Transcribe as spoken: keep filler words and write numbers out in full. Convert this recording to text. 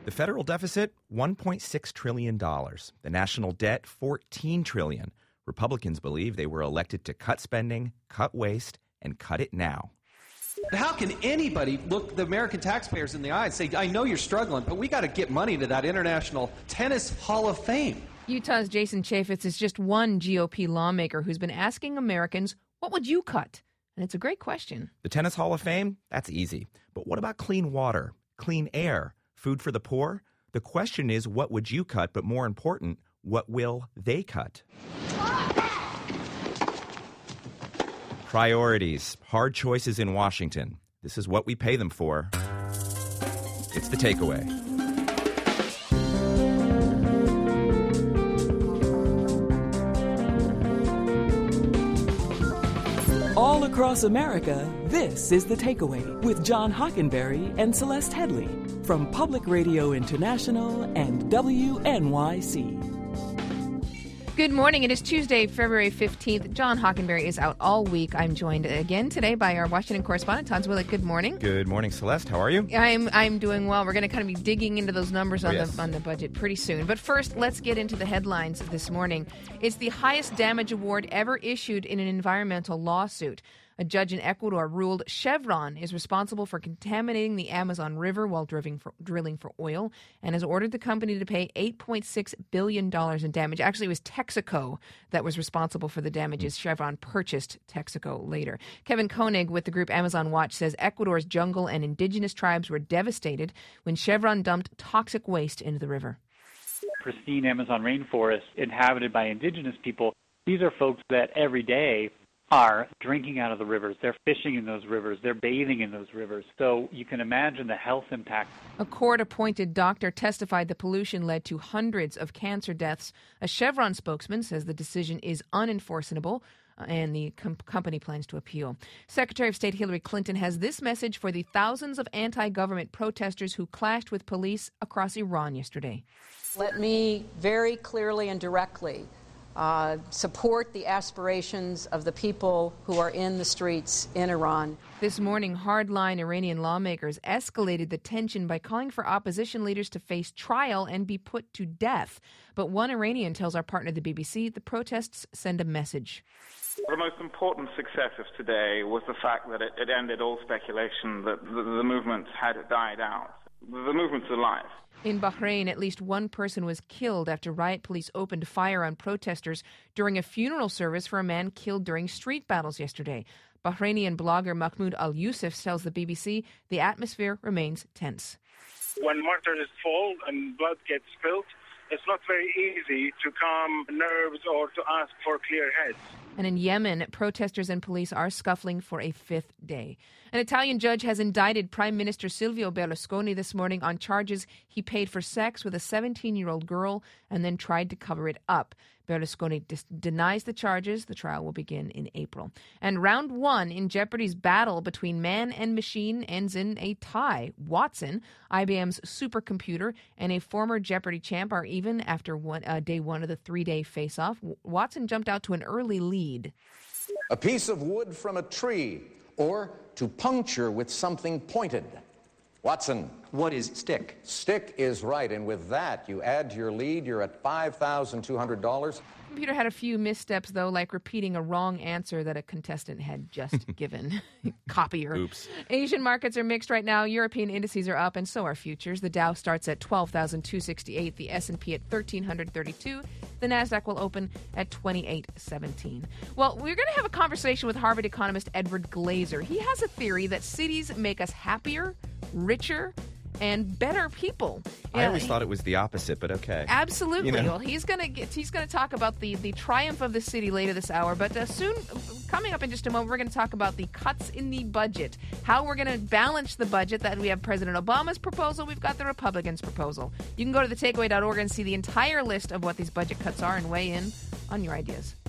The federal deficit, one point six trillion dollars. The national debt, fourteen trillion dollars. Republicans believe they were elected to cut spending, cut waste, and cut it now. How can anybody look the American taxpayers in the eye and say, I know you're struggling, but we got to get money to that International Tennis Hall of Fame? Utah's Jason Chaffetz is just one G O P lawmaker who's been asking Americans, what would you cut? And it's a great question. The Tennis Hall of Fame? That's easy. But what about clean water, clean air, food for the poor? The question is, what would you cut? But more important, what will they cut? Priorities, hard choices in Washington. This is what we pay them for. It's The Takeaway. All across America, this is The Takeaway with John Hockenberry and Celeste Headley from Public Radio International and W N Y C. Good morning. It is Tuesday, February fifteenth. John Hockenberry is out all week. I'm joined again today by our Washington correspondent, Tons Willett. Good morning. Good morning, Celeste. How are you? I'm I'm doing well. We're going to kind of be digging into those numbers on, oh, yes. the, on the budget pretty soon. But first, let's get into the headlines this morning. It's the highest damage award ever issued in an environmental lawsuit. A judge in Ecuador ruled Chevron is responsible for contaminating the Amazon River while drilling for, drilling for oil and has ordered the company to pay eight point six billion dollars in damage. Actually, it was Texaco that was responsible for the damages. Chevron purchased Texaco later. Kevin Koenig with the group Amazon Watch says Ecuador's jungle and indigenous tribes were devastated when Chevron dumped toxic waste into the river. Pristine Amazon rainforest inhabited by indigenous people. These are folks that every day are drinking out of the rivers. They're fishing in those rivers. They're bathing in those rivers. So you can imagine the health impact. A court-appointed doctor testified the pollution led to hundreds of cancer deaths. A Chevron spokesman says the decision is unenforceable and the com- company plans to appeal. Secretary of State Hillary Clinton has this message for the thousands of anti-government protesters who clashed with police across Iran yesterday. Let me very clearly and directly Uh, support the aspirations of the people who are in the streets in Iran. This morning, hardline Iranian lawmakers escalated the tension by calling for opposition leaders to face trial and be put to death. But one Iranian tells our partner, the B B C, the protests send a message. The most important success of today was the fact that it, it ended all speculation that the, the movement had died out. The movement's alive. In Bahrain, at least one person was killed after riot police opened fire on protesters during a funeral service for a man killed during street battles yesterday. Bahrainian blogger Mahmoud Al-Yusuf tells the B B C the atmosphere remains tense. When martyrs fall and blood gets spilled, it's not very easy to calm nerves or to ask for clear heads. And in Yemen, protesters and police are scuffling for a fifth day. An Italian judge has indicted Prime Minister Silvio Berlusconi this morning on charges he paid for sex with a seventeen-year-old girl and then tried to cover it up. Berlusconi dis- denies the charges. The trial will begin in April. And round one in Jeopardy's battle between man and machine ends in a tie. Watson, I B M's supercomputer, and a former Jeopardy champ are even after one, uh, day one of the three-day face-off. W- Watson jumped out to an early lead. A piece of wood from a tree, or to puncture with something pointed. Watson. What is stick? Stick is right, and with that, you add to your lead, you're at five thousand two hundred dollars. Computer had a few missteps, though, like repeating a wrong answer that a contestant had just given. Copier. Oops. Asian markets are mixed right now. European indices are up, and so are futures. The Dow starts at twelve thousand two hundred sixty-eight, the S and P at one thousand three hundred thirty-two. The NASDAQ will open at twenty-eight seventeen. Well, we're going to have a conversation with Harvard economist Edward Glaser. He has a theory that cities make us happier, richer, and better people. I Yeah, always he- thought it was the opposite, but okay. Absolutely. You know. Well, he's gonna get, he's gonna talk about the, the triumph of the city later this hour. But uh, soon, coming up in just a moment, we're going to talk about the cuts in the budget, how we're going to balance the budget. That we have President Obama's proposal, we've got the Republicans' proposal. You can go to the takeaway dot org and see the entire list of what these budget cuts are and weigh in on your ideas.